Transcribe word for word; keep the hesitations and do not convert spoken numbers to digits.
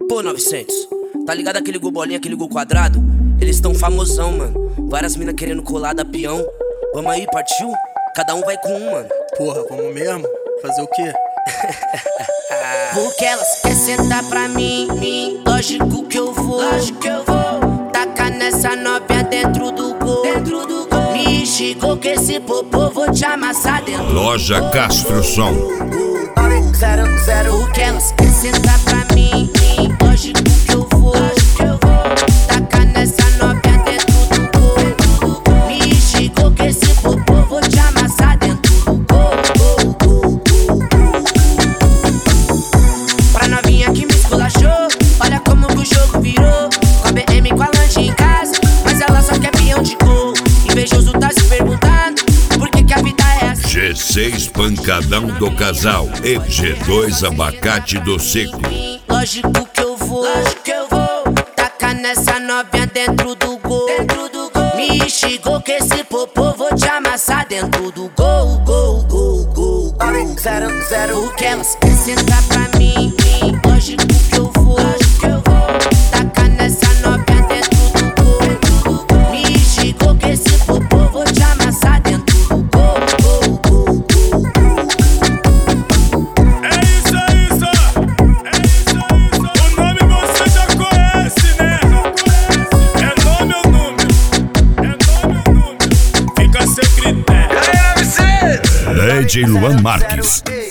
Pô, novecentos, tá ligado aquele gol bolinha, aquele gol quadrado? Eles tão famosão, mano. Várias minas querendo colar da peão. Vamos aí, partiu? Cada um vai com um, mano. Porra, vamos mesmo? Fazer o quê? Porque elas querem sentar pra mim, mim. Lógico que eu vou, lógico que eu vou. Tacar nessa novinha dentro do gol, dentro do gol. Me chegou que esse popô vou te amassar dentro. Loja Castro Som. Zero, zero. Porque elas querem sentar pra mim, mim. Lógico que eu vou, lógico que eu vou. Tacar nessa novinha dentro do gol, dentro do gol. Me chegou que esse popô vou te amassar dentro do gol, gol, gol, gol, gol. Pra novinha que me esculachou, olha como que o jogo virou. Com a B M, com a lanche em casa, mas ela só quer peão de gol. Invejoso tá se perguntando por que que a vida é assim. G seis Pancadão do Casal e G dois Abacate do Seco. Lógico que eu vou, lógico que eu vou. Tacar nessa novinha dentro do gol, dentro do gol. Me chegou que esse popô vou te amassar dentro do gol, gol, gol, gol, gol. Zero, zero. Porque elas querem sentar pra mim, mim. Lógico que eu vou, lógico que eu vou. Tacar nessa novinha dentro do gol, dentro do gol. Me chegou que esse popô vou te amassar dentro do gol, gol, gol, gol, gol. É isso, é isso, é isso, é isso. O nome você já conhece, né? É nome ou número? É nome ou número? Fica a seu critério. D J Luan Marques.